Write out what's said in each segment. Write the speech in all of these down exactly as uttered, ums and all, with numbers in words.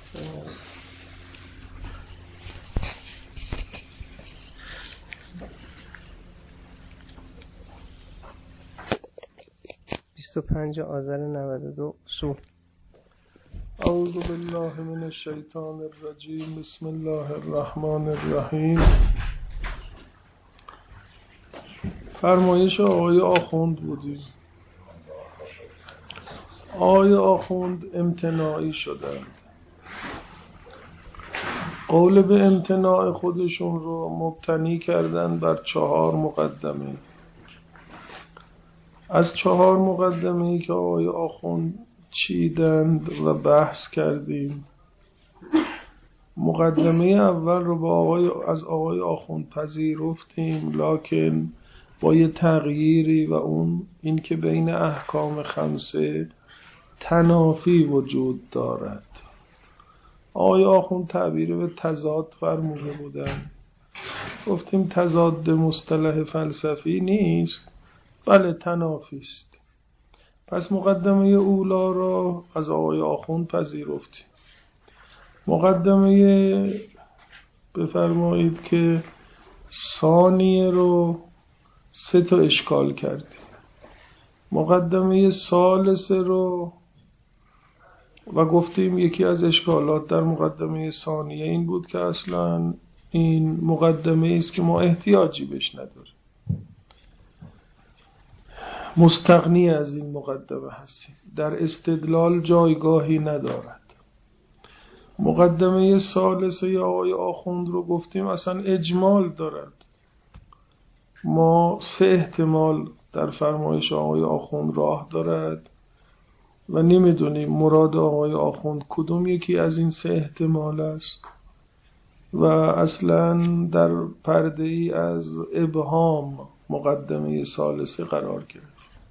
بیست و پنج آذر نود و دو سو. اعوذ بالله من الشیطان الرجیم. بسم الله الرحمن الرحیم. فرمایش آقای آخوند بودیم. آقای آخوند امتناعی شدند. قول به امتناع خودشون رو مبتنی کردن بر چهار مقدمه. از چهار مقدمه‌ای که آقای آخوند چیدند و بحث کردیم، مقدمه اول رو با آقای از آقای آخوند پذیرفتیم، لکن با یه تغییری، و اون این که بین احکام خمسه تنافی وجود دارد. آقای آخوند تعبیر به تضاد فرموده بودن. گفتیم تضاد مصطلح فلسفی نیست، بله تنافی است. پس مقدمه اولا را از آقای آخوند پذیرفتیم. مقدمه بفرمایید که ثانیه رو سه تا اشکال کردیم. مقدمه ثالثه رو و گفتیم یکی از اشکالات در مقدمه ثانیه این بود که اصلا این مقدمه است که ما احتیاجی بهش نداریم، مستغنی از این مقدمه هستیم، در استدلال جایگاهی ندارد. مقدمه ثالثه یا آقای آخوند رو گفتیم اصلا اجمال دارد. ما سه احتمال در فرمایش آقای آخوند راه دارد و نمیدونیم مراد آقای آخوند کدوم یکی از این سه احتمال است و اصلا در پرده ای از ابهام مقدمه ثالثه قرار گرفت.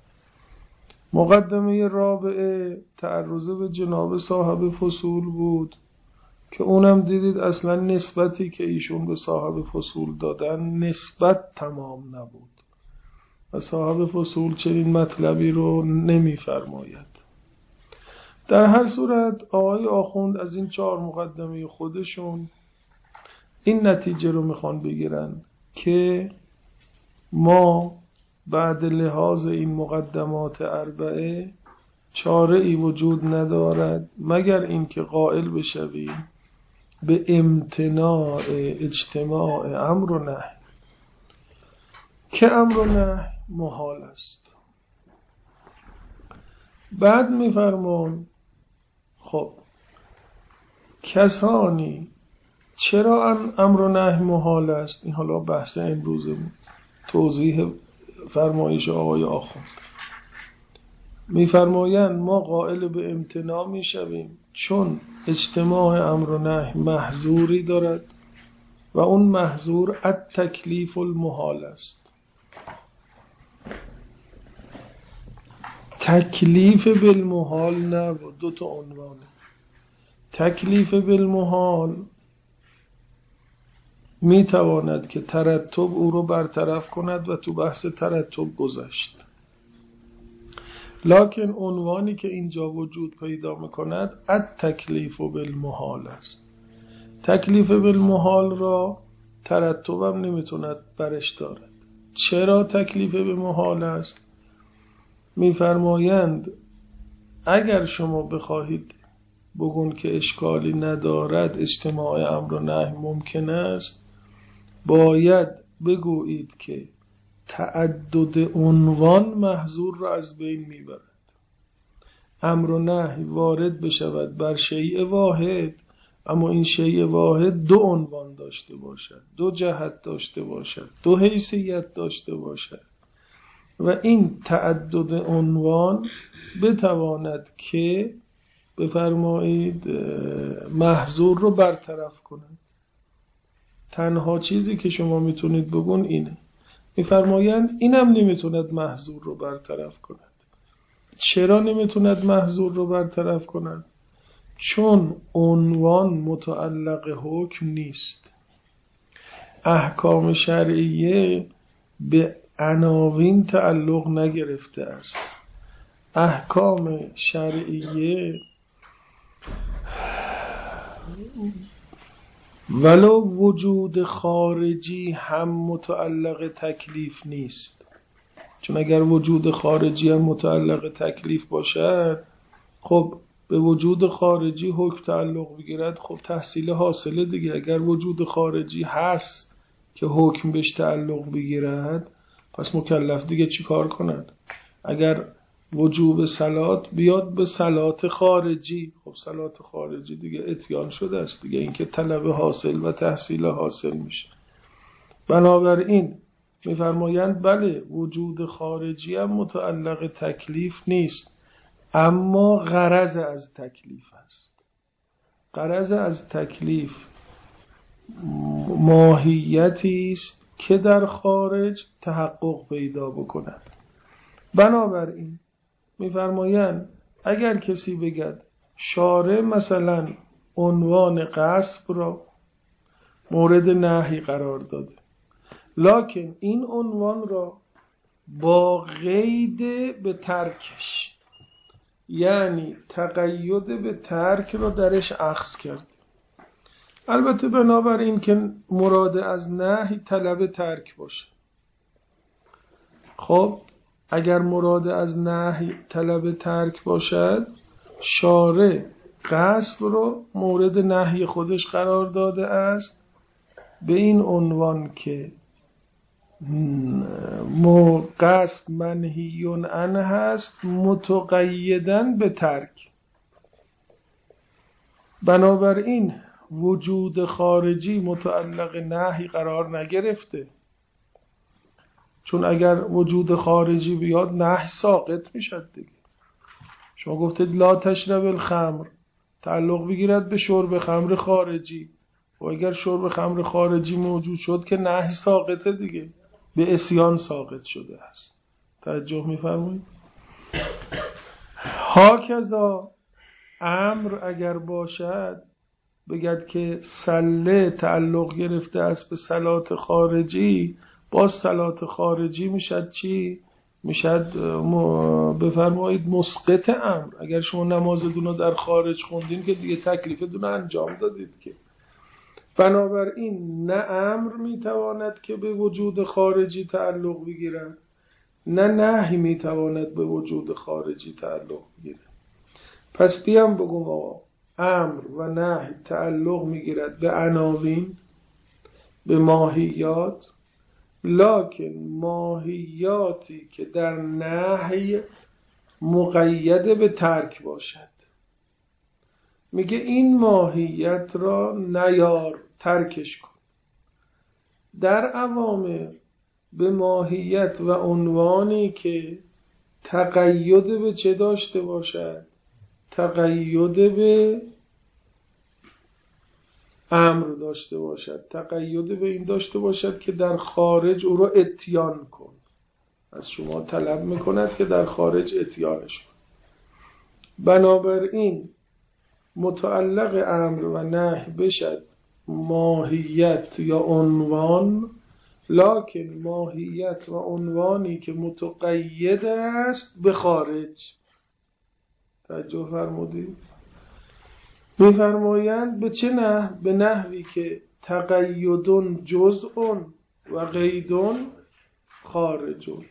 مقدمه رابعه تعرض به جناب صاحب فصول بود که اونم دیدید اصلا نسبتی که ایشون به صاحب فصول دادن نسبت تمام نبود و صاحب فصول چنین مطلبی رو نمیفرماید. در هر صورت آقای آخوند از این چهار مقدمه خودشون این نتیجه رو میخوان بگیرن که ما بعد لحاظ این مقدمات اربعه چاره ای وجود ندارد مگر اینکه قائل بشویم به امتناع اجتماع امر و نهی، که امر و نهی محال است. بعد میفرمون خب کسانی چرا امر و نهی محال است؟ این حالا بحث امروزمون، توضیح فرمایش آقای آخوند. میفرمایند ما قائل به امتناع میشویم چون اجتماع امر و نهی محظوری دارد و اون محظور التکلیف المحال است. تکلیف بالمحال نه، دو تا عنوانه. تکلیف بالمحال میتواند که ترتب او رو برطرف کند و تو بحث ترتب گذشت، لکن عنوانی که اینجا وجود پیدا میکند التکلیف بالمحال است. تکلیف بالمحال را ترتب هم نمیتوند برش دارد. چرا تکلیف بالمحال است؟ میفرمایند اگر شما بخواهید بگون که اشکالی ندارد اجتماع امر و نهی ممکن است، باید بگویید که تعدد عنوان محظور را از بین میبرد. امر و نهی وارد بشود بر شیء واحد، اما این شیء واحد دو عنوان داشته باشد، دو جهت داشته باشد، دو حیثیت داشته باشد و این تعدد عنوان بتواند که بفرمایید محظور رو برطرف کند. تنها چیزی که شما میتونید بگون اینه. میفرمایند اینم نمیتوند محظور رو برطرف کند. چرا نمیتوند محظور رو برطرف کند؟ چون عنوان متعلق حکم نیست. احکام شرعیه به عناوین تعلق نگرفته است. احکام شرعیه ولو وجود خارجی هم متعلق تکلیف نیست، چون اگر وجود خارجی هم متعلق تکلیف باشد، خب به وجود خارجی حکم تعلق بگیرد، خب تحصیل حاصله دیگه. اگر وجود خارجی هست که حکم بهش تعلق بگیرد، پس مکلف دیگه چی کار کند؟ اگر وجوب صلات بیاد به صلات خارجی، خب صلات خارجی دیگه اتیان شده است دیگه، اینکه طلب حاصل و تحصیل حاصل میشه. بنابراین میفرمایند بله وجود خارجی هم متعلق تکلیف نیست، اما غرض از تکلیف است. غرض از تکلیف ماهیتی است که در خارج تحقق پیدا بکند. بنابراین میفرمایند اگر کسی بگد شارع مثلا عنوان غصب را مورد نهی قرار داده، لکن این عنوان را با قید به ترکش، یعنی تقید به ترک را درش اخذ کرد. البته بنابراین که مراد از نهی طلب ترک باشه. خب اگر مراد از نهی طلب ترک باشد، شارع غصب رو مورد نهی خودش قرار داده است به این عنوان که غصب منهی عنه هست متقیداً به ترک. بنابراین وجود خارجی متعلق نهی قرار نگرفته، چون اگر وجود خارجی بیاد نهی ساقط میشد دیگه. شما گفتید لا تشرب الخمر، تعلق بگیرد به شرب خمر خارجی، و اگر شرب خمر خارجی موجود شد که نهی ساقطه دیگه، به عصیان ساقط شده است. توجه می‌فرمایید؟ هاکذا امر اگر باشد بگد که سله تعلق گرفته است به صلات خارجی، باز صلات خارجی میشد چی؟ میشد بفرمایید مسقط امر. اگر شما نمازتون رو در خارج خوندین که دیگه تکلیفتون رو انجام دادید که. بنابراین نه امر میتواند که به وجود خارجی تعلق بگیرد، نه نهی میتواند به وجود خارجی تعلق بگیرد. پس بیام بگم آقا امر و نهی تعلق میگیرد به عناوین، به ماهیات، لکن ماهیاتی که در نهی مقید به ترک باشد، میگه این ماهیت را نیار، ترکش کن. در اوامر به ماهیت و عنوانی که تقید به چه داشته باشد؟ تقید به امر داشته باشد، تقید به این داشته باشد که در خارج او را اتیان کن. از شما طلب میکند که در خارج اتیانش کن. بنابراین متعلق امر و نهی بشد ماهیت یا عنوان، لکن ماهیت و عنوانی که متقید است به خارج. توجه فرمودید؟ می‌فرمایند به چه نحو؟ به نحوی که تقیدون جزء و قیدون خارجون.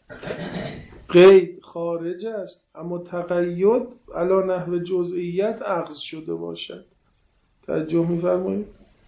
قید خارج است، اما تقید علی نحو جزئیت اخذ شده باشد. توجه می‌فرمایید؟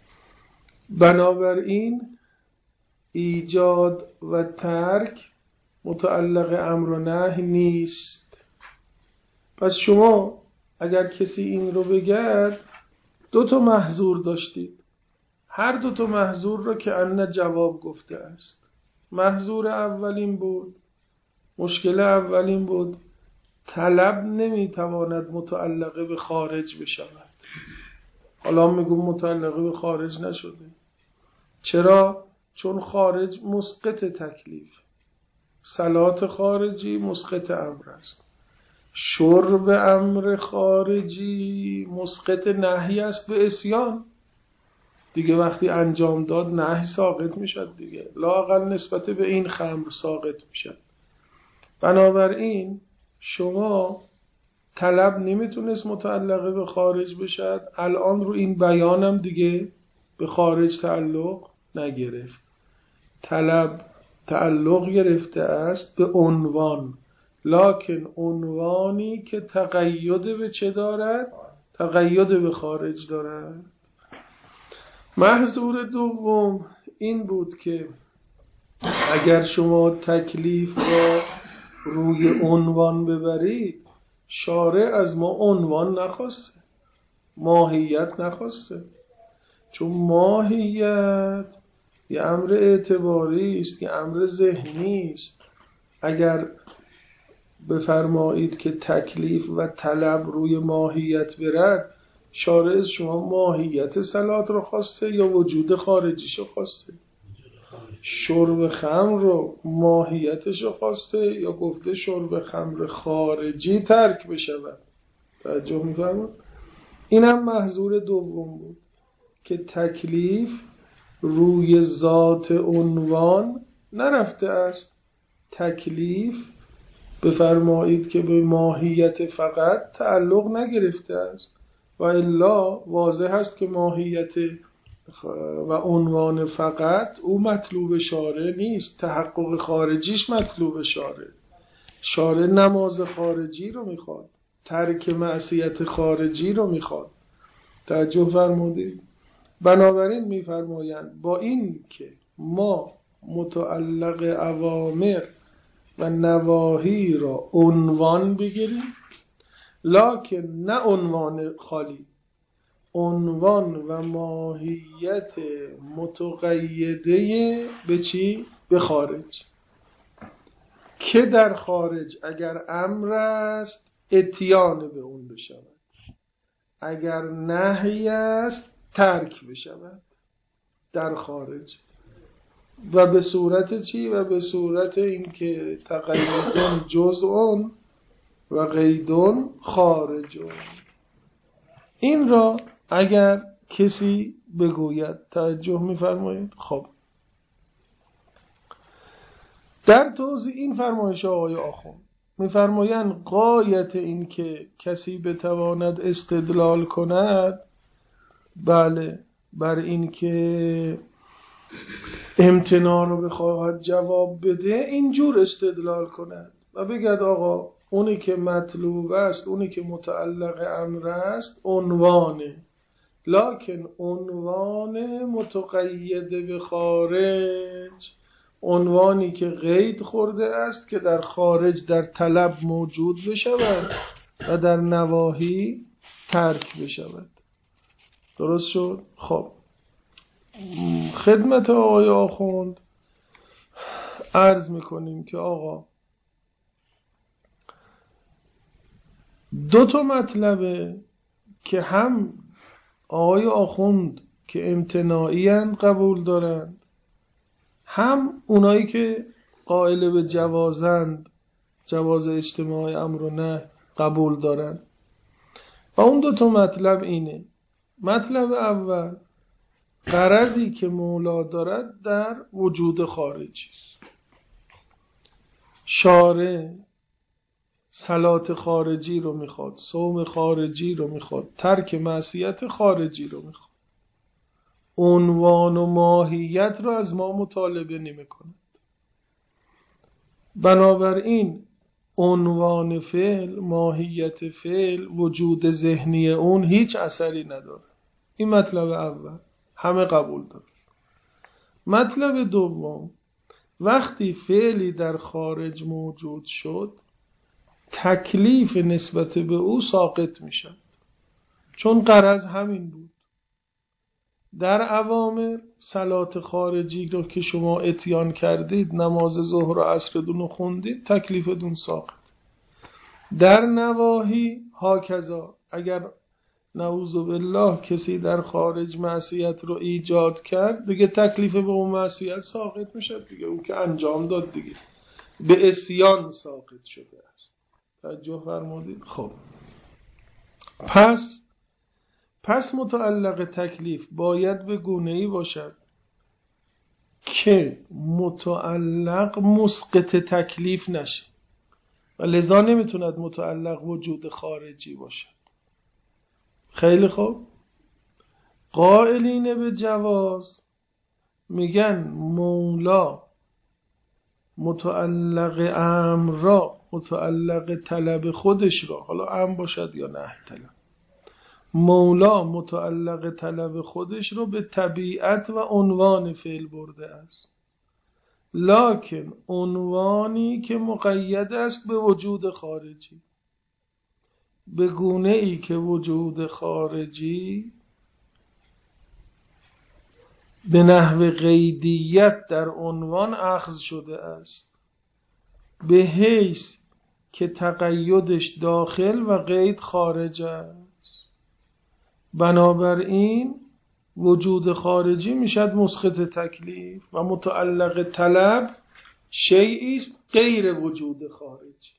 بنابراین ایجاد و ترک متعلق امر و نهی نیست. پس شما اگر کسی این رو بگد، دو تا محظور داشتید، هر دو تا محظور رو که ان جواب گفته است. محظور اولین بود، مشکل اولین بود طلب نمیتواند متعلق به خارج بشود. حالا میگم متعلق به خارج نشده. چرا؟ چون خارج مسقط تکلیف، صلات خارجی مسقط امر است، شرب امر خارجی مسقط نهی است به عصیان دیگه. وقتی انجام داد نهی ساقط میشد دیگه، لااقل نسبت به این خمر ساقط میشد. بنابراین شما طلب نمیتونست متعلقه به خارج بشد، الان رو این بیانم دیگه به خارج تعلق نگرفت. طلب تعلق گرفته است به عنوان، لکن عنوانی که تقید به چه دارد؟ تقید به خارج دارد. محظور دوم این بود که اگر شما تکلیف را روی عنوان ببرید، شارع از ما عنوان نخواسته، ماهیت نخواسته، چون ماهیت یه امر اعتباری است، یه امر ذهنی است. اگر بفرمایید که تکلیف و طلب روی ماهیت برد، شارع از شما ماهیت صلات رو خواسته یا وجود خارجیش رو خواسته؟ شرب خمر رو ماهیتش رو خواسته یا گفته شرب خمر خارجی ترک بشود؟ توجه می‌فرمایید؟ اینم محظور دوم بود که تکلیف روی ذات عنوان نرفته است. تکلیف بفرمایید که به ماهیت فقط تعلق نگرفته است، و الا واضح است که ماهیت و عنوان فقط او مطلوب شارع نیست، تحقق خارجیش مطلوب شارع. شارع نماز خارجی رو میخواد، ترک معصیت خارجی رو میخواد. توجه فرمودید؟ بنابراین میفرمایند با این که ما متعلق اوامر و نواهی را عنوان بگیریم، لکن نه عنوان خالی، عنوان و ماهیت متقیده به چی؟ به خارج. که در خارج اگر امر است اتیان به اون بشود، اگر نهی است ترک بشود در خارج. و به صورت چی؟ و به صورت اینکه تقییدون جزءون و قیدون خارجون. این را اگر کسی بگوید، توجه می‌فرمایید؟ خب در توضیح این فرمایش آقای آخوند می‌فرمایند غایت این که کسی بتواند استدلال کند، بله، بر این که امتناع رو بخواهد جواب بده، اینجور استدلال کند و بگد آقا اونی که مطلوب است، اونی که متعلق امر است عنوانه، لکن عنوان متقید به خارج، عنوانی که قید خورده است که در خارج در طلب موجود بشود و در نواهی ترک بشود. درست شد؟ خب خدمت آقای آخوند عرض میکنیم که آقا دو تا مطلبه که هم آقای آخوند که امتناعی اند قبول دارند، هم اونایی که قائل به جوازند، جواز اجتماع امر و نه قبول دارند. و اون دو تا مطلب اینه: مطلب اول، غرضی که مولا دارد در وجود خارجی است. شارع صلات خارجی رو میخواد، صوم خارجی رو میخواد، ترک معصیت خارجی رو میخواد. عنوان و ماهیت رو از ما مطالبه نمی کند. بنابراین عنوان فعل، ماهیت فعل، وجود ذهنی اون هیچ اثری نداره. این مطلب اول، همه قبول داره. مطلب دوم، وقتی فعلی در خارج موجود شد، تکلیف نسبت به او ساقط می شد، چون غرض همین بود. در اوامر صلات خارجی رو که شما اتیان کردید، نماز ظهر و عصرتون رو خوندید، تکلیفتون ساقط. در نواهی هاکذا، اگر نعوذ بالله کسی در خارج معصیت رو ایجاد کرد، دیگه تکلیف به اون معصیت ساقط میشه دیگه، اون که انجام داد دیگه به عصیان ساقط شده است. توجه فرمودید؟ خب پس پس متعلق تکلیف باید به گونه‌ای باشد که متعلق مسقط تکلیف نشه. و لذا نمیتوند متعلق وجود خارجی باشد. خیلی خوب. قائلین به جواز میگن مولا متعلق امر را، متعلق طلب خودش را، حالا امر باشد یا نه طلب، مولا متعلق طلب خودش رو به طبیعت و عنوان فعل برده است، لکن عنوانی که مقید است به وجود خارجی، به گونه ای که وجود خارجی به نحو قیدیت در عنوان اخذ شده است، به حیث که تقیدش داخل و قید خارج است. بنابراین وجود خارجی میشد مسقط تکلیف و متعلق طلب شیئی است غیر وجود خارجی،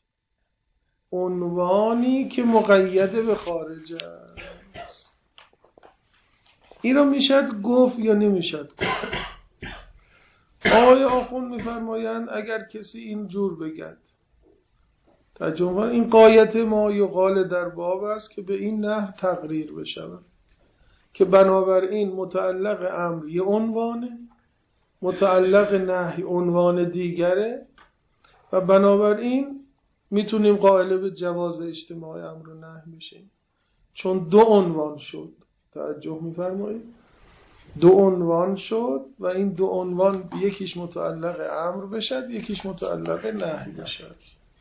عنوانی که مقید به خارج است. این رو میشد گفت یا نمیشد گفت؟ آقای آخوند میفرمایند اگر کسی اینجور بگد ترجمه این قایت ما یقال در باب است که به این نحو تقریر بشود که بنابراین متعلق امر یه عنوانه، متعلق نهی عنوان دیگره و بنابراین میتونیم قائل به جواز اجتماع امر و نهی بشیم، چون دو عنوان شد. توجه میفرمایید؟ دو عنوان شد و این دو عنوان یکیش متعلق امر بشد، یکیش متعلق نهی بشد.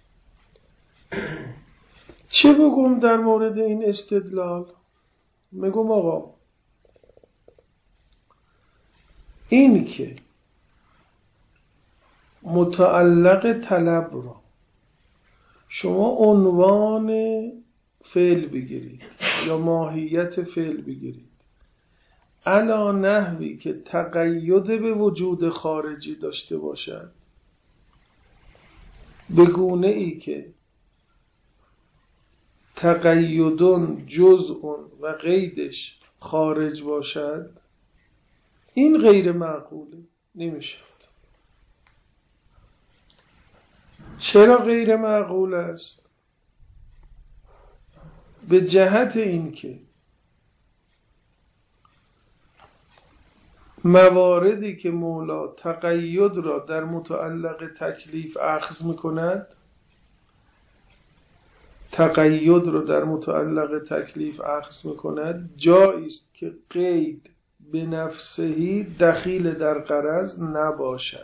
چه بگم در مورد این استدلال؟ میگم آقا این که متعلق طلب را شما عنوان فعل بگیرید یا ماهیت فعل بگیرید علا نحوی که تقید به وجود خارجی داشته باشد، به گونه ای که تقیدون جزء و قیدش خارج باشد، این غیر معقوله، نمیشه. چرا غیر معقول است؟ به جهت این که مواردی که مولا تقید را در متعلق تکلیف اخذ میکند، تقید را در متعلق تکلیف اخذ میکند جایی است که قید به نفسهی دخیل در غرض نباشد،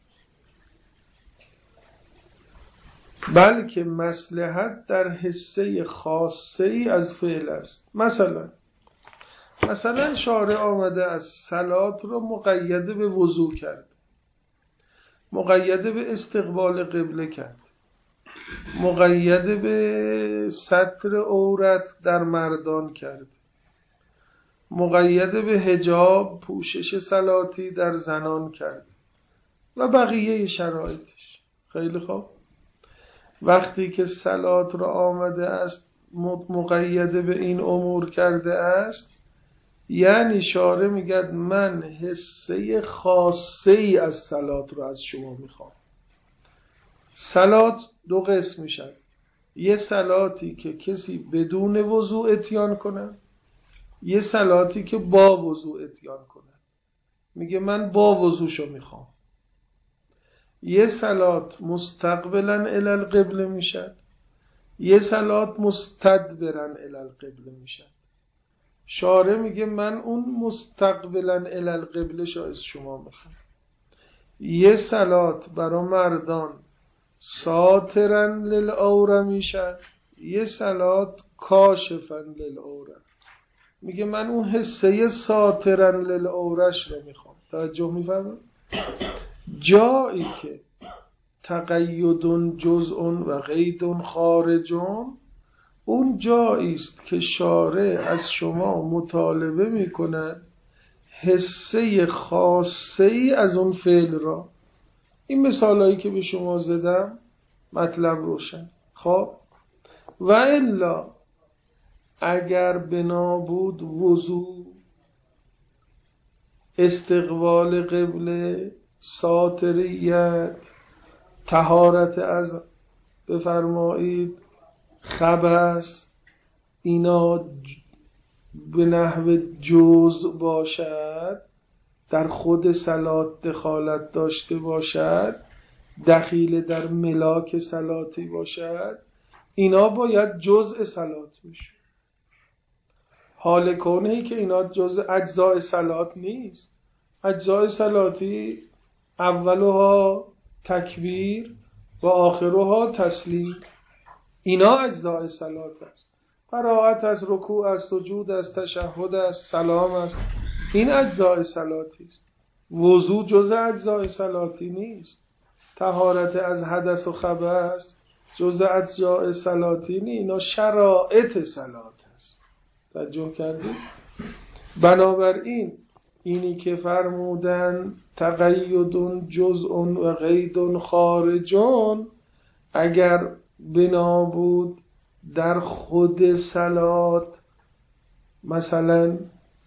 بلکه مصلحت در حصه خاصه ای از فعل است. مثلا مثلا شارع آمده از صلات رو مقید به وضو کرد، مقید به استقبال قبله کرد، مقید به ستر عورت در مردان کرد، مقید به حجاب پوشش صلاتی در زنان کرد و بقیه شرایطش. خیلی خوب. وقتی که صلات را آمده است مقید به این امور کرده است، یعنی شارع میگه من حصه خاصه ای از صلات را از شما میخوام. صلات دو قسم میشن، یه صلاتی که کسی بدون وضوء اتیان کنه، یه صلاتی که با وضوء اتیان کنه. میگه من با وضوشو میخوام. یه صلات مستقبلا الی القبله میشد، یه صلات مستدبرا الی القبله میشد. شارع میگه من اون مستقبلا الی القبله شو از شما میخوام. یه صلات برای مردان ساترا للعوره میشد، یه صلات کاشفا للعوره. میگه من اون حصه ساترا للعورهش رو میخوام. توجه میفرمایید؟ جایی که تقیدون جزء و قیدون خارجون، اون جایی است که شارع از شما مطالبه میکند حصه خاصه ای از اون فعل را. این مثالایی که به شما زدم مطلب روشن. خب و الا اگر بنا بود وضو، استقبال قبله، ساتریت، طهارت از بفرمایید خبث اینا به نحو جزء باشد، در خود صلات دخالت داشته باشد، دخیل در ملاک صلاتی باشد، اینا باید جزء صلات بشه. حال کونه که اینا جزء اجزای صلات نیست. اجزای صلاتی اولها تکبیر و آخرها تسلیم، اینا اجزای صلات است. قرائت از رکوع است، سجود است، تشهد است، سلام است، این اجزای صلاتی است. وضو جزء اجزای صلاتی نیست. طهارت از حدث و خبث جزء اجزای صلاتی نیست. اینا شرائط صلات است. توجه کردید؟ بنابراین اینی که فرمودن تقید جزء و قید خارج، اگر بنا بود در خود صلات مثلا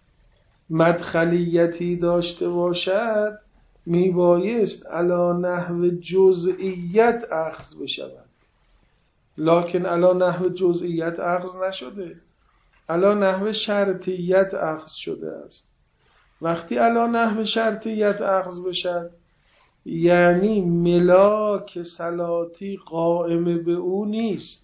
مدخلیتی داشته باشد، میبایست علی نحو جزئیت اخذ بشود، لکن علی نحو جزئیت اخذ نشده، علی نحو شرطیت اخذ شده است. وقتی علی نحو شرطیت اخذ بشد یعنی ملاک صلاتی قائم به او نیست.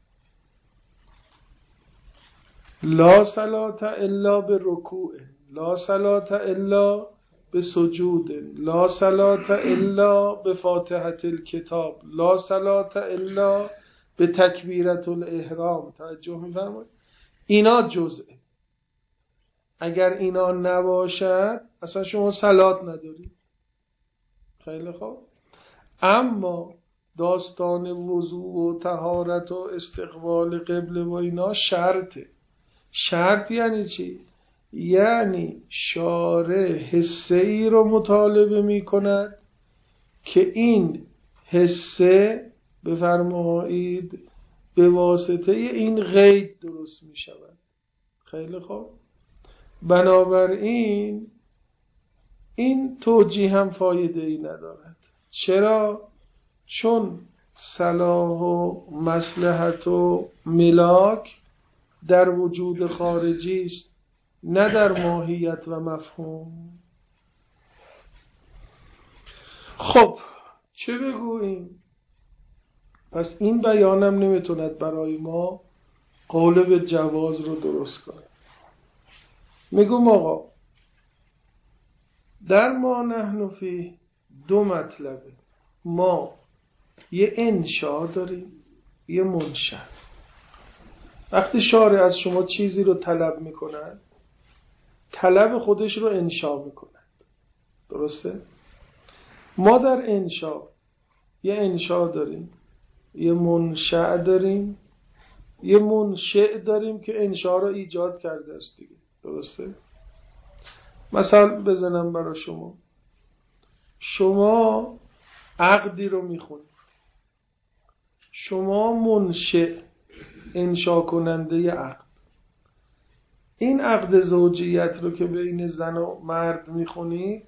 لا صلاة الا برکوع، لا صلاة الا بسجود، لا صلاة الا بفاتحة الکتاب، لا صلاة الا بتکبیرة الاحرام. توجه می‌فرمایید؟ اینا جزءه. اگر اینا نباشد اصلا شما صلات ندارید. خیلی خوب. اما داستان وضو و طهارت و استقبال قبله و اینا شرطه. شرط یعنی چی؟ یعنی شارع حسه ای رو مطالبه می کند که این حسه بفرمایید به واسطه این قید درست می شود. خیلی خوب. بنابراین این توجیه هم فایده ای ندارد. چرا؟ چون صلاح و مصلحت و ملاک در وجود خارجی است، نه در ماهیت و مفهوم. خب چه بگوییم؟ پس این بیانم نمیتوند برای ما قول به جواز رو درست کنه. میگم آقا در ما نحن فی دو مطلبه. ما یه انشا داریم، یه منشأ. وقتی شارع از شما چیزی رو طلب میکند، طلب خودش رو انشا میکند. درسته؟ ما در انشا یه انشا داریم، یه منشأ داریم، یه منشأ داریم که انشا رو ایجاد کرده است دیگه. درسته؟ مثلا بزنم برای شما. شما عقدی رو میخونید، شما منشأ انشا کننده عقد. این عقد زوجیت رو که بین زن و مرد میخونید،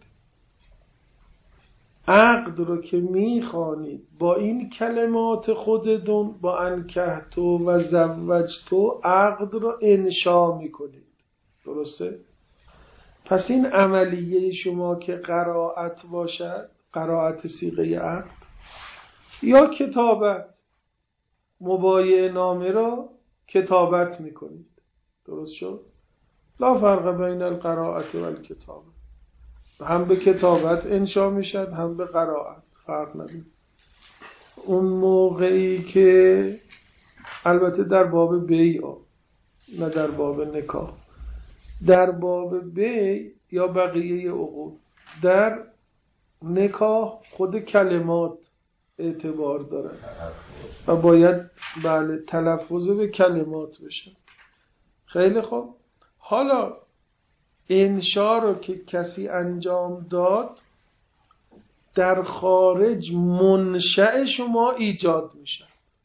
عقد رو که میخوانید با این کلمات خودتون، با انکحتو و زوجتو عقد رو انشا میکنید. درسته؟ پس این عملیه شما که قرائت باشد، قرائت صیغه عقد یا کتابت، مبایعه نامه را کتابت میکنید. درست شد؟ لا فرق بین القراءت و الکتابه. هم به کتابت انشا میشد هم به قرائت، فرق نداره. اون موقعی که البته در باب بیع نه در باب نکاح، در باب بیع یا بقیه عقود، در نکاح خود کلمات اعتبار داره و باید بله تلفظ به کلمات بشه. خیلی خوب. حالا انشا رو که کسی انجام داد، در خارج منشأ شما ایجاد میشه.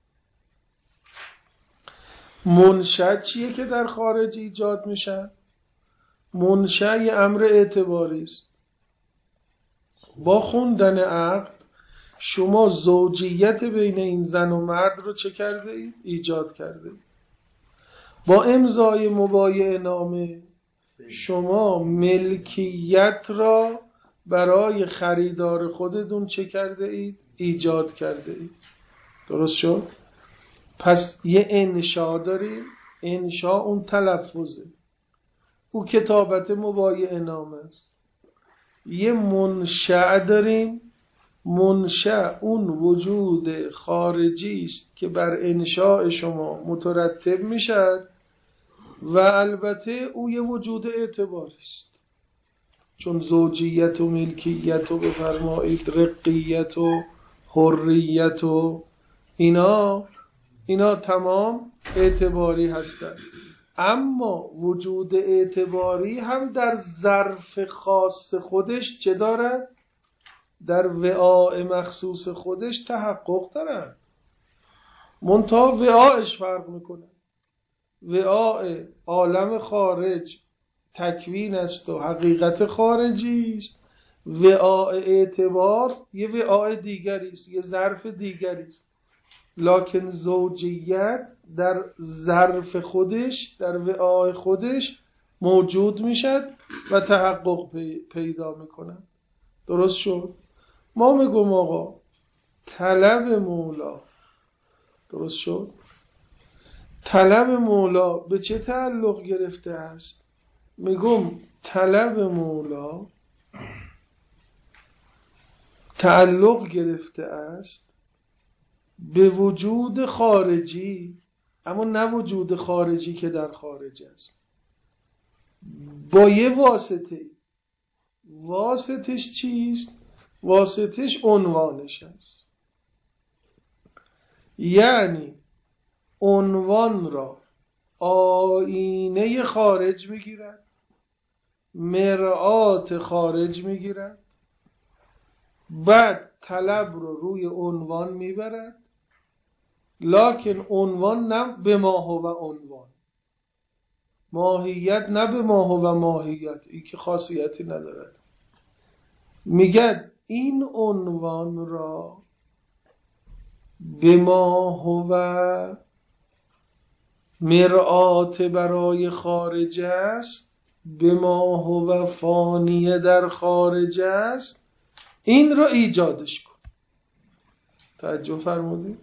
منشأ چیه که در خارج ایجاد میشه؟ منشأ یه امر اعتباری است. با خوندن عقد شما زوجیت بین این زن و مرد رو چه کرده اید؟ ایجاد کرده اید. با امضای مبایعه نامه شما ملکیت را برای خریدار خودتون چه کرده اید؟ ایجاد کرده اید. درست شد؟ پس یه انشا داریم. انشا اون تلفظه، او کتابت مبایعه نامه است. یه منشأ داریم. منشأ اون وجود خارجی است که بر انشاء شما مترتب میشد و البته او یه وجود اعتباری است، چون زوجیت و ملکیت و بفرمایید رقیت و حریت و اینا اینا تمام اعتباری هستند. اما وجود اعتباری هم در ظرف خاص خودش چه دارد؟ در وعاء مخصوص خودش تحقق دارد. منتها وعاءش فرق میکنه. وعاء عالم خارج تکوین است و حقیقت خارجی است. وعاء اعتبار یه وعاء دیگری است، یه ظرف دیگری است. لکن زوجیت در ظرف خودش، در وعاء خودش موجود میشد و تحقق پیدا میکنه. درست شد؟ ما میگم آقا طلب مولا، درست شد؟ طلب مولا به چه تعلق گرفته است؟ میگم طلب مولا تعلق گرفته است به وجود خارجی، اما نه وجود خارجی که در خارج است، با یه واسطه. واسطش چیست؟ واسطش عنوانش است. یعنی عنوان را آینه خارج میگیرد، مرآت خارج میگیرد، بعد طلب رو روی عنوان میبرد. لکن عنوان نه به ما هو عنوان، ماهیت نه به ما هو ماهیت، این که خاصیتی ندارد. میگد این عنوان را به ما هو مرآت برای خارج است، به ما هو فانیه در خارج است، این را ایجادش کن. توجه فرمودید؟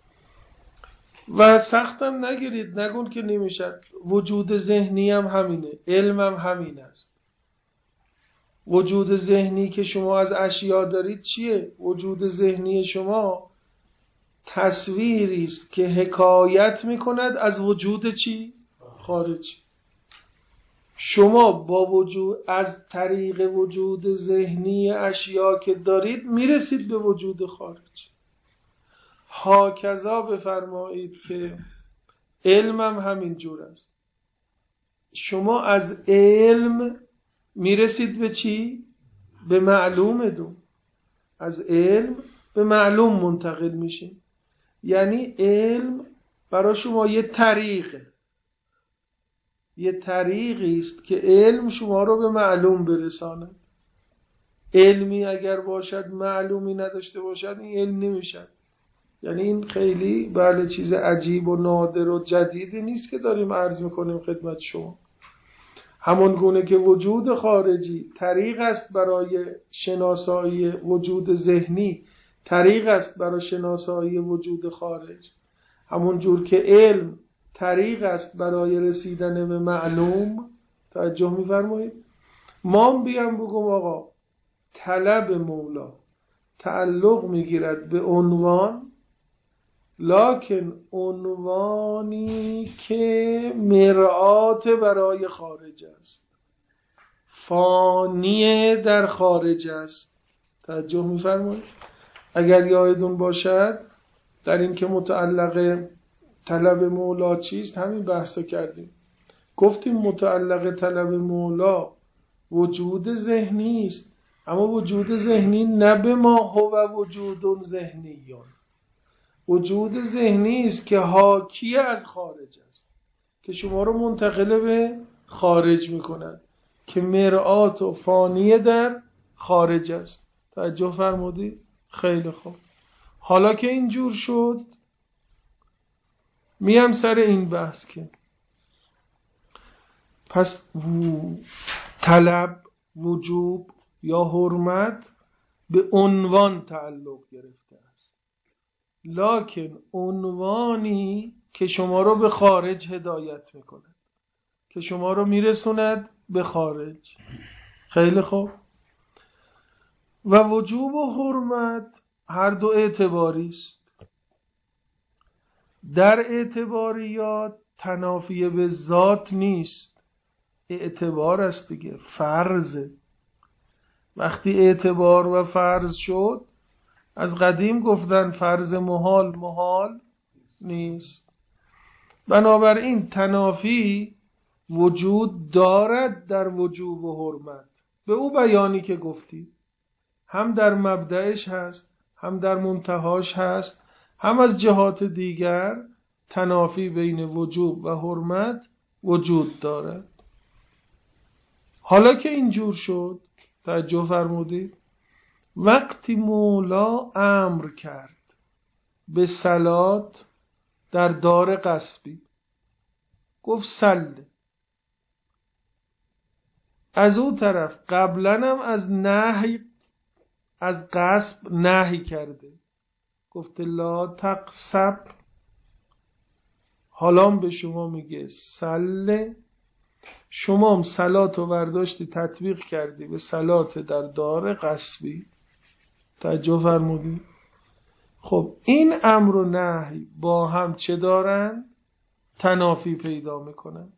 و سختم نگیرید، نگون که نمیشد. وجود ذهنی هم همینه، علم هم همین است. وجود ذهنی که شما از اشیا دارید چیه؟ وجود ذهنی شما تصویری است که حکایت میکند از وجود چی؟ خارجی. شما با وجود از طریق وجود ذهنی اشیا که دارید میرسید به وجود خارجی. هاکذا بفرمایید که علم هم همین جور است. شما از علم میرسید به چی؟ به معلوم دون. از علم به معلوم منتقل میشین. یعنی علم برای شما یه طریقه، یه طریقی است که علم شما رو به معلوم برساند. علمی اگر باشد معلومی نداشته باشد، این علم نمیشد. یعنی این خیلی بله چیز عجیب و نادر و جدیدی نیست که داریم عرض میکنیم خدمت شما. همون گونه که وجود خارجی طریق است برای شناسایی وجود ذهنی، طریق است برای شناسایی وجود خارج، همون جور که علم طریق است برای رسیدن به معلوم. توجه می‌فرمایید؟ ما بیام بگم آقا طلب مولا تعلق میگیرد به عنوان، لکن عنوانی که مرآت برای خارج است، فانی در خارج است. توجه می‌فرمایید؟ اگر یادتون باشد در این که متعلق طلب مولا چیست همین بحثا کردیم. گفتیم متعلق طلب مولا وجود ذهنی است، اما وجود ذهنی نه به ما هو وجود ذهنیون. وجود ذهنی است که حاکی از خارج است، که شما رو منتقل به خارج میکند، که مرآت و فانیه در خارج است. توجه فرمودید؟ خیلی خوب. حالا که اینجور شد، میام سر این بحث که پس طلب، وجوب یا حرمت به عنوان تعلق گرفته است، لکن عنوانی که شما رو به خارج هدایت میکنه، که شما رو میرسوند به خارج. خیلی خوب. و وجوب و حرمت هر دو اعتباری است. در اعتباریات تنافی به ذات نیست، اعتبار است دیگه، فرضه. وقتی اعتبار و فرض شد، از قدیم گفتن فرض محال محال نیست. بنابراین تنافی وجود دارد در وجوب و حرمت، به او بیانی که گفتی، هم در مبدأش هست، هم در منتهاش هست، هم از جهات دیگر تنافی بین وجوب و حرمت وجود دارد. حالا که اینجور شد، توجه فرمودید، وقتی مولا امر کرد به صلات در دار غصبی، گفت سله، از اون طرف قبلا هم از نهی، از غصب نهی کرده، گفته لا تقصب. حالا به شما میگه سله، شما هم صلات رو برداشتی تطبیق کردی به صلات در دار غصبی. توجه فرمودی؟ خب این امر و نهی با هم چه دارن؟ تنافی پیدا میکنن.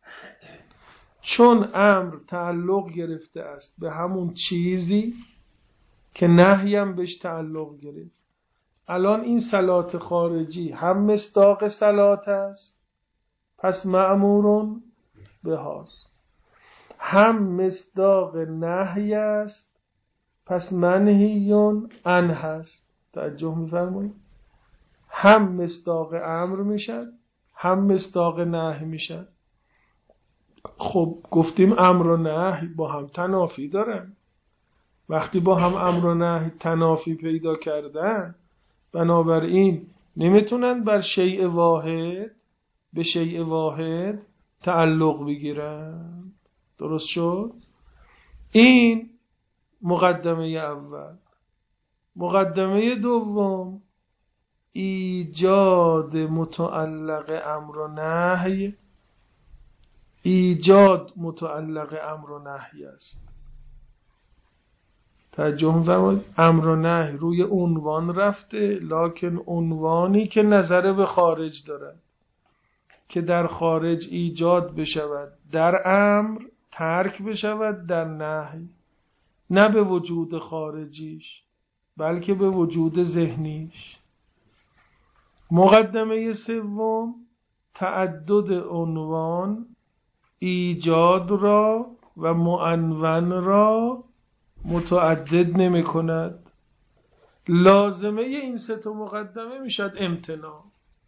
چون امر تعلق گرفته است به همون چیزی که نهی هم بهش تعلق گرفت. الان این صلات خارجی هم مصداق صلات است، پس مأمورون به هاست، هم مصداق نهی است، پس منهیون عنه هست. توجه می‌فرمایید؟ هم مصداق امر میشد، هم مصداق نهی میشد. خب گفتیم امر و نهی با هم تنافی دارن. وقتی با هم امر و نهی تنافی پیدا کردن، بنابراین نمیتونن بر شیء واحد به شیء واحد تعلق بگیرن. درست شد؟ این مقدمه اول. مقدمه دوم، ایجاد متعلق امر و نهی، ایجاد متعلق امر و نهی است. توجه می‌فرمایید؟ امر و نهی روی عنوان رفته، لکن عنوانی که نظر به خارج دارد، که در خارج ایجاد بشود، در امر ترک بشود، در نهی، نه به وجود خارجیش بلکه به وجود ذهنیش. مقدمه سوم، تعدد عنوان ایجاد را و معنون را متعدد نمی کند. لازمه این سه تا مقدمه میشد امتناع.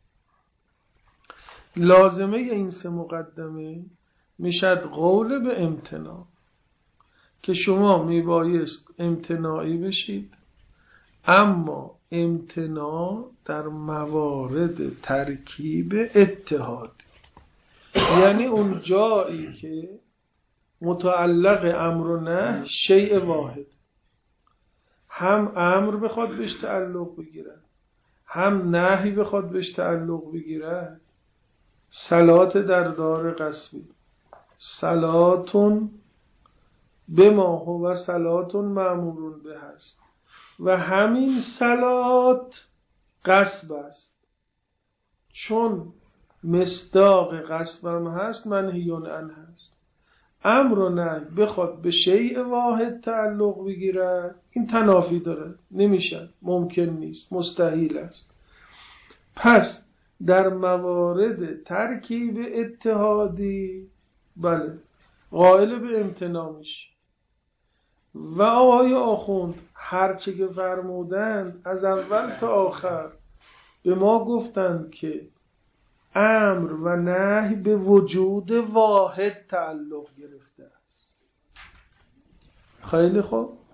لازمه این سه مقدمه میشد قول به امتناع، که شما میبایست امتناعی بشید، اما امتناع در موارد ترکیب اتحاد، یعنی اون جایی که متعلق امر و نهی شیء واحد، هم امر بخواد بهش تعلق بگیره، هم نهی بخواد بهش تعلق بگیره. صلات در دار غصبی، صلاتون بما هو صلاتون مأمورون به هست، و همین صلات غصب است، چون مصداق غصب هم هست، منهیون عنه هست. امر و نهی بخواد به شیء واحد تعلق بگیره، این تنافی داره، نمیشه، ممکن نیست، مستحیل است. پس در موارد ترکیب اتحادی بله قائل به امتناع میشه. و آقای آخوند هرچه که فرمودن از اول تا آخر به ما گفتند که امر و نهی به وجود واحد تعلق گرفته است. خیلی خوب.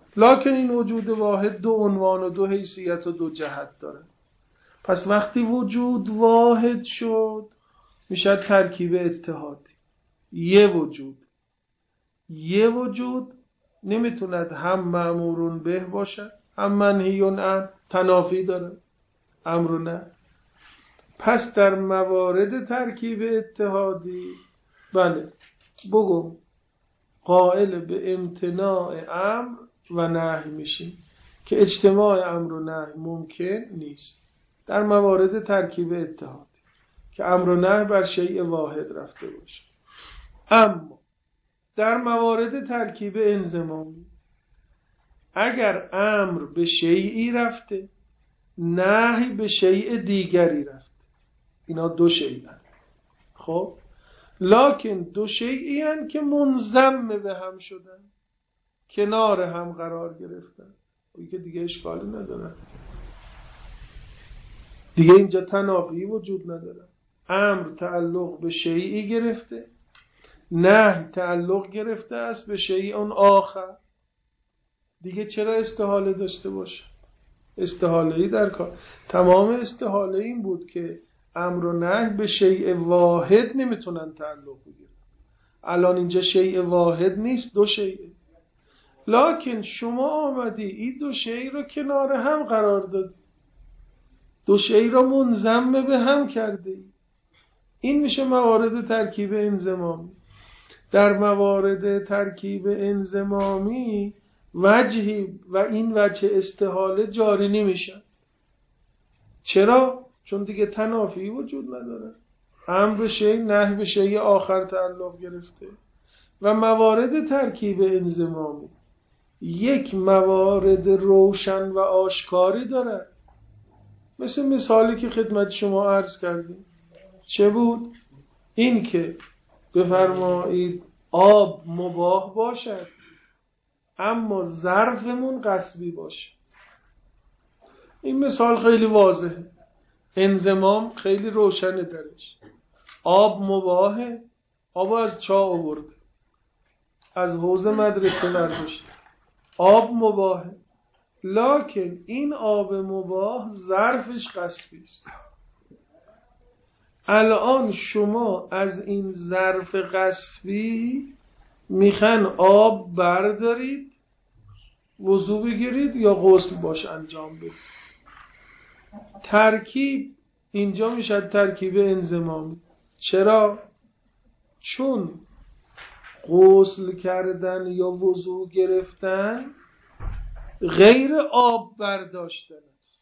لکن این وجود واحد دو عنوان و دو حیثیت و دو جهت داره. پس وقتی وجود واحد شد میشه ترکیب اتحادی. یه وجود یه وجود نمیتوند هم مأمورون به باشد هم منهیون عنه، تنافی داره امر و نهی. پس در موارد ترکیب اتحادی بله بگو قائل به امتناع امر و نهی میشیم که اجتماع امر و نهی ممکن نیست در موارد ترکیب اتحادی که امر و نهی بر شیء واحد رفته باشه. اما در موارد ترکیب انضمامی اگر امر به شیئی رفته نهی به شیء دیگری رفته، اینا دو شیئن، خب لکن دو شیئی هن که منضم به هم شدن، کنار هم قرار گرفتن، این که دیگه اشکالی نداره، دیگه اینجا تنافی وجود نداره. امر تعلق به شیئی گرفته، نهی تعلق گرفته است به شیء اون آخر، دیگه چرا استحاله داشته باشه؟ استحاله‌ای در کار. تمام استحاله این بود که امر و نهی به شیء واحد نمیتونن تعلق بگیرن. الان اینجا شیء واحد نیست، دو شیء. لکن شما آمدی این دو شیء رو کنار هم قرار دادی، دو شیء رو منضم به هم کردی. این میشه موارد ترکیب انضمامی. در موارد ترکیب انضمامی وجهی و این وجه استحاله جاری نمیشن. چرا؟ چون دیگه تنافی وجود نداره، امر به شیء نهی به شیء آخر تعلق گرفته. و موارد ترکیب انضمامی یک موارد روشن و آشکاری داره، مثل مثالی که خدمت شما عرض کردیم. چه بود؟ این که بفرمایید آب مباح باشد اما ظرفمون غصبی باشه. این مثال خیلی واضحه، انضمام خیلی روشنه درش. آب مباحه، آب از چاه آورده، از حوض مدرسه برداشته، آب مباحه، لکن این آب مباح ظرفش غصبی است. الان شما از این ظرف غصبی میخن آب بردارید وضو بگیرید یا غسل باش انجام بدید. ترکیب اینجا میشه ترکیب انضمامی. چرا؟ چون غسل کردن یا وضو گرفتن غیر آب برداشتن است.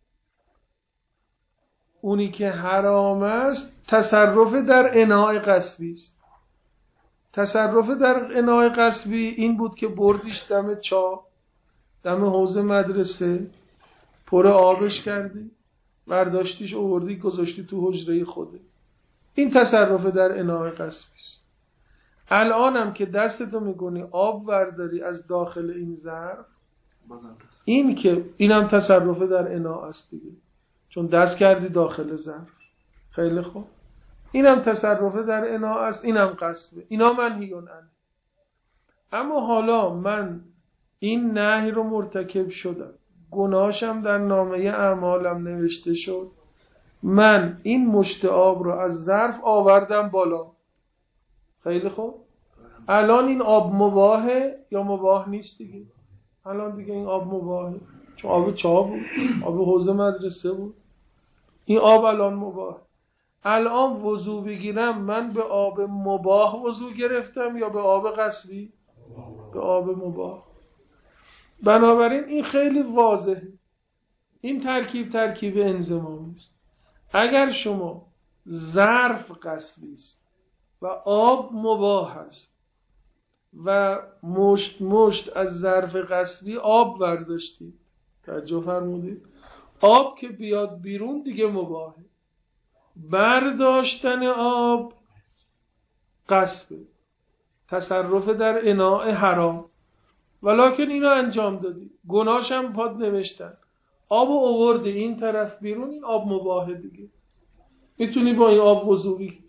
اونی که حرام است تصرف در اناء غصبی است. تصرف در اناء غصبی این بود که بردیش دم چاه، دم حوض مدرسه، پر آبش کردی، برداشتیش آوردی گذاشتی تو حجره خوده. این تصرف در اناء غصبی است. الانم که دستتو میکنی آب برداری از داخل این ظرف، این که اینم تصرف در اناء است دیگه، چون دست کردی داخل ظرف. خیلی خوب، اینم تصرف در اناء است، اینم غصبه، اینا منهیون عنه. اما حالا من این نهی رو مرتکب شدم، گناهشم در نامه اعمالم نوشته شد، من این مشت آب رو از ظرف آوردم بالا. خیلی خوب، الان این آب مباحه یا مباح نیست دیگه؟ الان دیگه این آب مباحه، چون آب چاه بود، آب حوض مدرسه بود، این آب الان مباح. الان وضو بگیرم من به آب مباح وضو گرفتم یا به آب غصبی؟ به آب مباح. بنابراین این خیلی واضحه، این ترکیب ترکیب انضمامی است. اگر شما ظرف غصبی است و آب مباح است و مشت مشت از ظرف غصبی آب برداشتید، توجه فرمودید، آب که بیاد بیرون دیگه مباحه، برداشتن آب غصبه، تصرف در اناء حرام، ولکن اینو انجام دادی، گناهشم پاد نوشتن، آبو آوردی این طرف بیرون، این آب مباحه دیگه. میتونی با این آب وضو بگیری،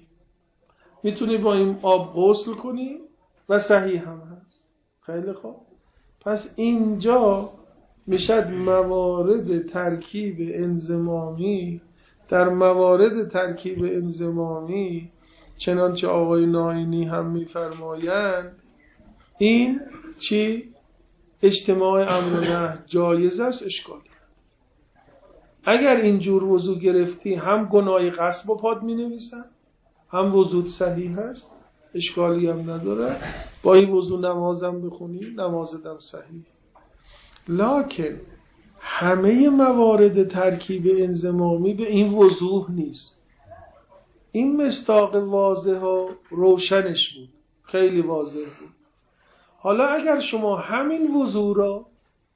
میتونی با این آب غسل کنی و صحیح هم هست. خیلی خوب، پس اینجا میشد موارد ترکیب انضمامی، در موارد ترکیب انضمامی چنانچه آقای ناینی هم میفرمایند این چی؟ اجتماع امر و نهی جایز است، اشکال. اگر اینجور وضو گرفتی هم گناه قصب و پاد می نویسن، هم وضوت صحیح هست، اشکالی هم نداره، با این وضو نمازم بخونی نمازدم صحیح. لکن همه موارد ترکیب انضمامی به این وضوح نیست. این مصداق واضح و روشنش بود، خیلی واضح بود. حالا اگر شما همین وضو را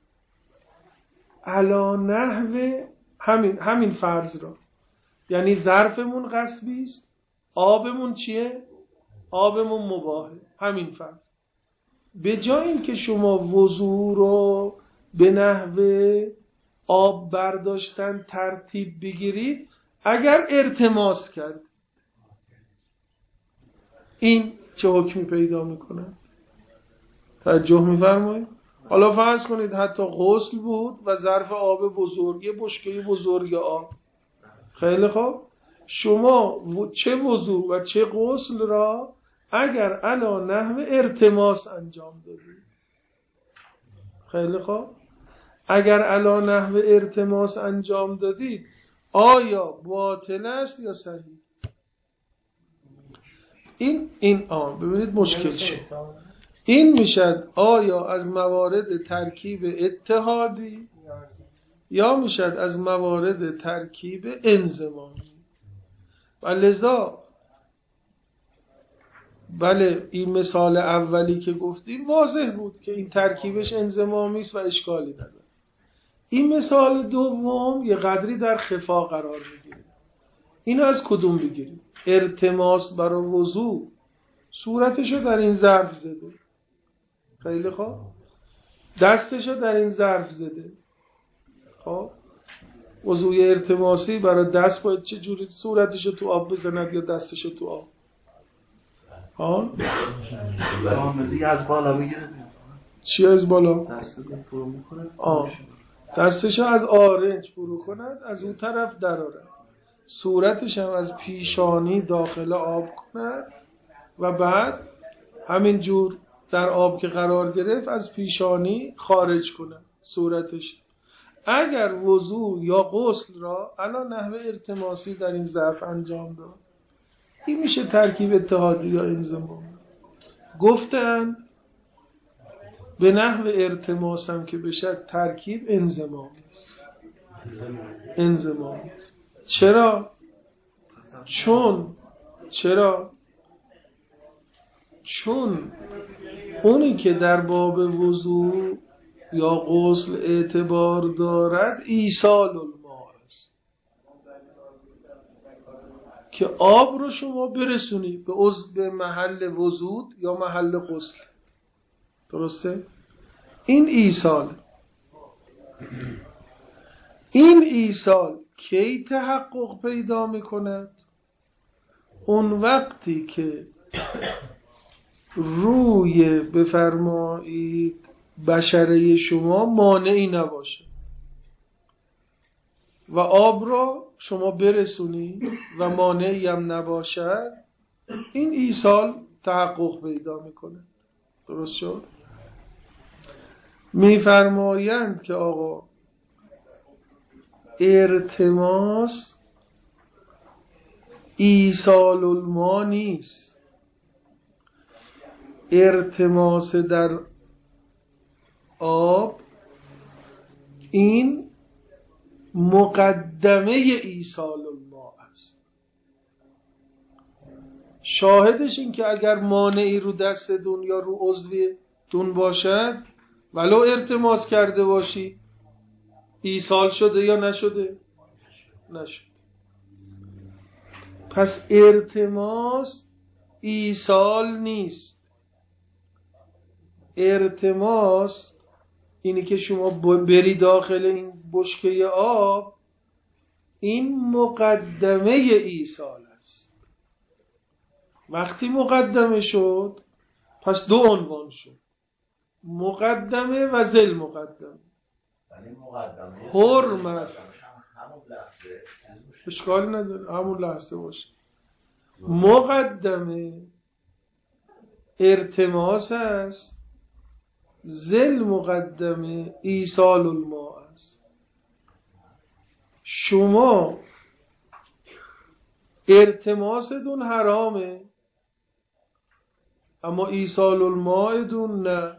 علا نحو همین همین فرض را، یعنی ظرفمون قصبی است، آبمون چیه؟ آبمون مباحه، همین فرض، به جای اینکه شما وضو رو به نحو آب برداشتن ترتیب بگیرید، اگر التماس کرد، این چه حکمی پیدا میکنه؟ توجه میفرمایید؟ حالا فرض کنید حتی غسل بود و ظرف آب بزرگ، یه بشکه بزرگ آب. خیلی خوب، شما چه وضو و چه غسل را اگر علا نحو التماس انجام دادید، خیلی خوب، اگر علا نحو التماس انجام دادید، آیا باطل است یا صحیح؟ این این آن ببینید مشکل شد. این میشد آیا از موارد ترکیب اتحادی یا میشد از موارد ترکیب انضمامی. و لذا بله این مثال اولی که گفتیم واضح بود که این ترکیبش انضمامی است و اشکالی نداره. این مثال دوم یه قدری در خفا قرار میگیره. اینو از کدوم بگیریم؟ التماس برای وضو صورتشو در این ظرف زده، خیلی خوب، دستشو در این ظرف زده، خب وضوی التماسی برای دست باید چه جوری صورتشو تو آب بزند یا دستشو تو آب؟ ها؟ دیگه از بالا بگیره. چی از بالا؟ دستشو فرو میکنه. آه دستشو از آرنج فرو کند، از اون طرف دراره، صورتش هم از پیشانی داخل آب کند و بعد همین جور در آب که قرار گرفت از پیشانی خارج کند صورتش. اگر وضو یا غسل را علا نحو التماسی در این ظرف انجام داد، این میشه ترکیب اتحادی یا انضمامی. گفتن به نحو التماس هم که بشه ترکیب انضمامی است. انضمامی است. چرا؟ چون چرا؟ چون اونی که در باب وضو یا غسل اعتبار دارد ایصال الماء است، که آب رو شما برسونی به عضو به محل وضو یا محل غسل. درسته؟ این ایصال. این ایصال کی تحقق پیدا میکند؟ اون وقتی که روی بفرمایید بشره شما مانعی نباشه و آب رو شما برسونی و مانعی هم نباشد، این ایصال تحقق پیدا میکنه. درست شد؟ میفرمایند که آقا التماس ایصال الماء نیست، التماس در آب این مقدمه ایصال الماء است. شاهدش این که اگر مانعی رو دست دون یا رو عضوی دون باشد، ولو التماس کرده باشی، ایصال شده یا نشده؟ نشد. پس التماس ایصال نیست. التماس اینی که شما بری داخل این بشکه آب، این مقدمه ایصال است. وقتی مقدمه شد پس دو عنوان شد. مقدمه و ذل مقدمه. یعنی مقدمه حرمت همون لحظه اشکالی نداره، همون لحظه باشه. مقدمه ارتماس است، ذل مقدمه ایصال الماء است. شما ارتماستون حرامه اما ایصال الماء دون نه.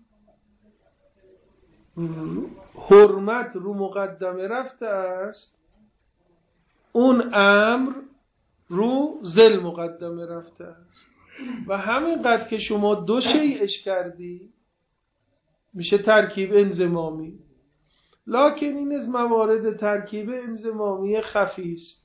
حرمت رو مقدمه رفته است، اون امر رو ذل مقدمه رفته است. و همینقدر که شما دو شیء کردی میشه ترکیب انضمامی. لکن این از موارد ترکیب انضمامی خفی است.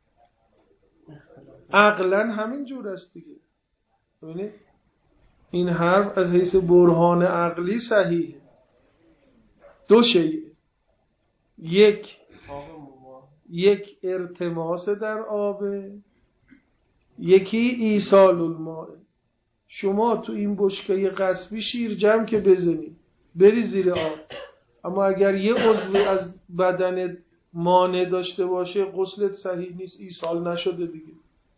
عقلا همین جور است دیگه. ببینید این حرف از حیث برهان عقلی صحیحه. دو شیء، یک یک ارتماس در آب، یکی ایصال الماء. شما تو این بشکه قصبی شیر جمع که بزنی بری زیر آب، اما اگر یه عضو از بدن مانع داشته باشه غسلت صحیح نیست، ایصال نشده دیگه.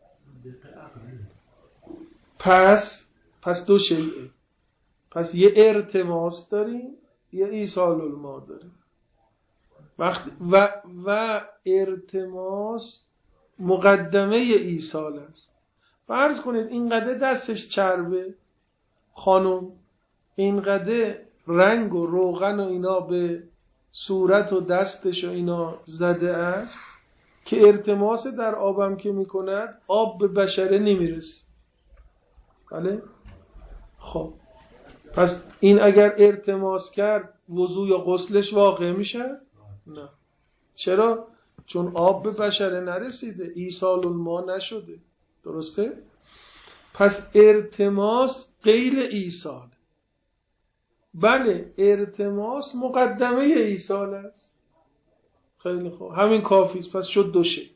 پس پس دو شیء، پس یه ارتماس داریم یه ایصال الماء داریم. وقت و و ارتماس مقدمه ایصال است. فرض کنید اینقدر دستش چربه خانم، اینقدر رنگ و روغن و اینا به صورت و دستش و اینا زده است که ارتماس در آبم که میکند آب به بشره نمیرسه. بله؟ خب پس این اگر ارتماس کرد وضو یا غسلش واقع میشه؟ نه. چرا؟ چون آب به بشره نرسیده، ایصال الماء نشده. درسته؟ پس ارتماس غیر ایصال. بله ارتماس مقدمه ایصال است. خیلی خوب، همین کافی است. پس شد دو شی.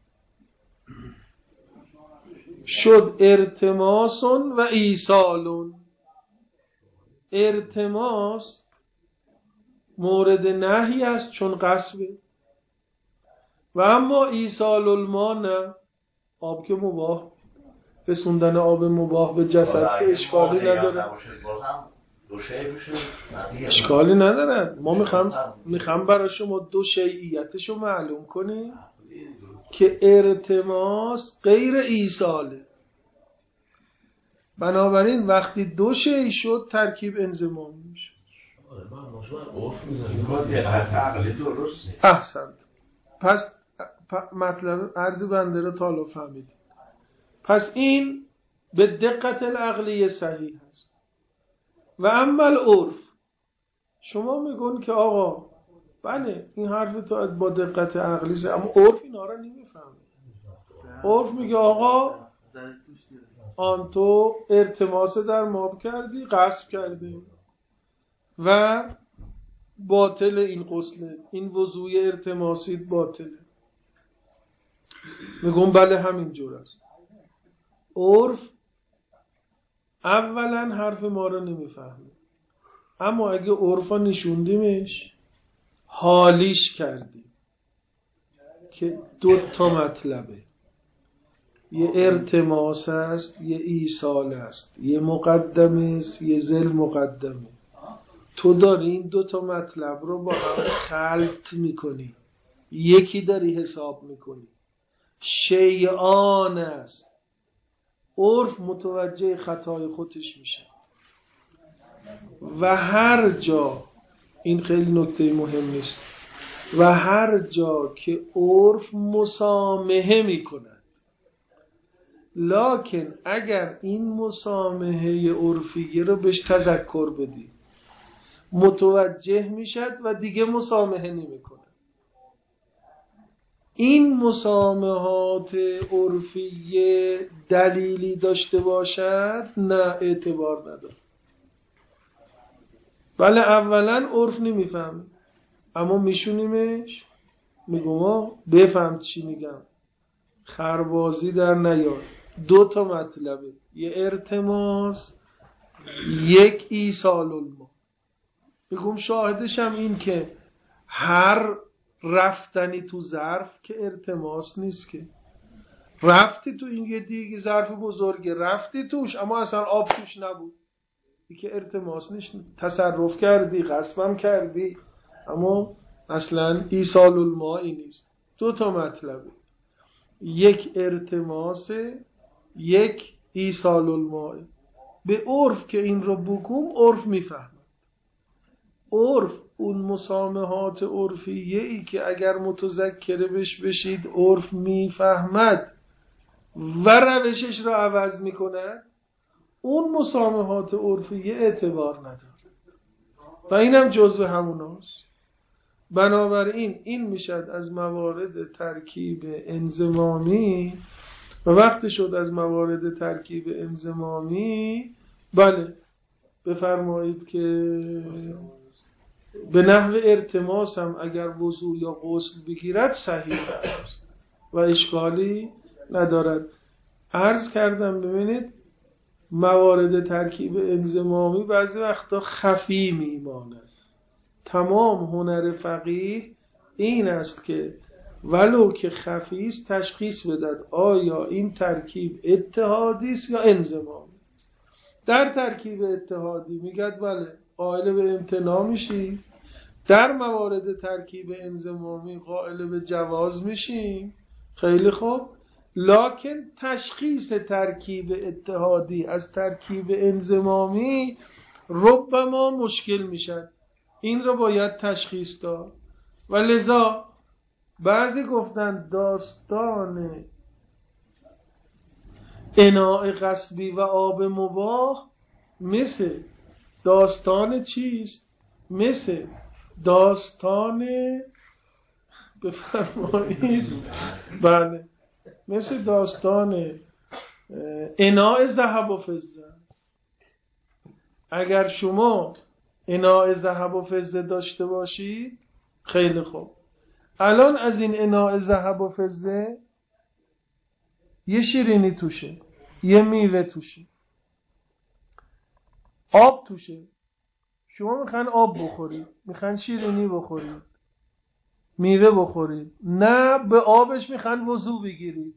شد ارتماسون و ایصالون. ارتماس مورد نهی است چون غصبه، و اما ایصال الماء نه. آب که مباح، رسوندن آب مباح به جسد که اشکالی نداره. اشکالی نداره. ما میخوام میخوام برای شما دو شیعیتش رو معلوم کنیم که ارتماس غیر ایصاله. بنابراین وقتی دو شیء شد ترکیب انضمامی میشه. احسنت. پس مطلب عرض بنده رو تا فهمید. پس این به دقت العقلی صحیح است. و اما العرف، شما میگون که آقا بله این حرف تو با دقت عقلی است، اما عرف اینا رو نمیفهمه. عرف میگه آقا آن تو ارتماس در ماب کردی، غصب کردی و باطل این غسل، این وضوی ارتماسیت باطله. میگم بله همین جور است. عرف اولا حرف ما رو نمیفهمه، اما اگه عرفا نشوندیمش حالیش کردیم که دو تا مطلبه، یه ارتماس است یه ایصال است، یه مقدمه است یه ذل مقدمه. تو داری این دو تا مطلب رو با هم خلط میکنی، یکی داری حساب میکنی، شیعان است. عرف متوجه خطای خودش میشه و هر جا، این خیلی نکته مهم است، و هر جا که عرف مسامحه میکند، لکن اگر این مسامحه عرفیه رو بهش تذکر بدی متوجه میشد و دیگه مسامحه نمیکنه. این مسامحات عرفیه دلیلی داشته باشد نه اعتبار نداره. بله اولا عرف نمیفهم، اما میشونیمش، میگم بفهم چی میگم، خربازی در نیار. دو تا مطلبه، یه ارتماس یک ایصال الماء. بگم شاهدش هم این که هر رفتنی تو ظرف که ارتماس نیست، که رفتی تو این یه دیگه ظرف بزرگه رفتی توش اما اصلا آب توش نبود، این که ارتماس نیست، تصرف کردی غصبم کردی اما اصلا ایصال المائی نیست. دو تا مطلبه، یک ارتماس، یک ایصال المائی. به عرف که این رو بگم عرف میفهمد. عرف اون مسامحات عرفیه ای که اگر متذکره بش بشید عرف میفهمد و روشش را عوض میکند، اون مسامحات عرفیه اعتبار نداره و اینم جزو هموناست. بنابراین این میشد از موارد ترکیب انضمامی و وقتی شد از موارد ترکیب انضمامی بله بفرمایید که به نحو ارتماس هم اگر وضو یا غسل بگیرد صحیح است و اشکالی ندارد. عرض کردم ببینید موارد ترکیب انضمامی بعضی وقتا خفی میماند. تمام هنر فقیه این است که ولو که خفی است تشخیص بدهد آیا این ترکیب اتحادی است یا انضمامی. در ترکیب اتحادی میگد بله قائل به امتناع میشی، در موارد ترکیب انضمامی قائل به جواز میشیم. خیلی خوب، لکن تشخیص ترکیب اتحادی از ترکیب انضمامی ربما مشکل میشد، این رو باید تشخیص داد و لذا بعضی گفتن داستان اناء غصبی و آب مباح مثل داستان چیست؟ مثل داستان بفرمایید بله مثل داستان اناء ذهب و فضه است. اگر شما اناء ذهب و فضه داشته باشید خیلی خوب، الان از این اناء ذهب و فضه یه شیرینی توشه، یه میوه توشه، آب توشه. شما میخواین آب بخورید، میخواین شیرینی بخورید، میوه بخورید، نه به آبش میخواین وضو بگیرید.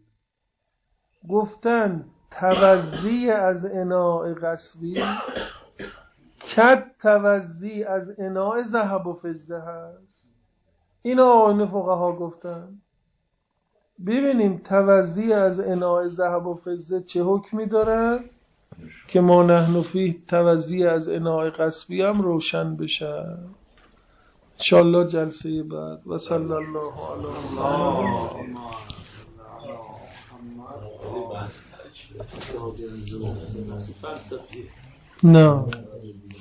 گفتن توزی از اناء غصبی کد توزی از اناء ذهب و فضه هست. این آقایون فقها گفتن. ببینیم توزی از اناء ذهب و فضه چه حکمی داره که ما نحن فیه توزی از اناء غصبی هم روشن بشه. انشاءالله جلسه بعد و صلی الله علی محمد. نه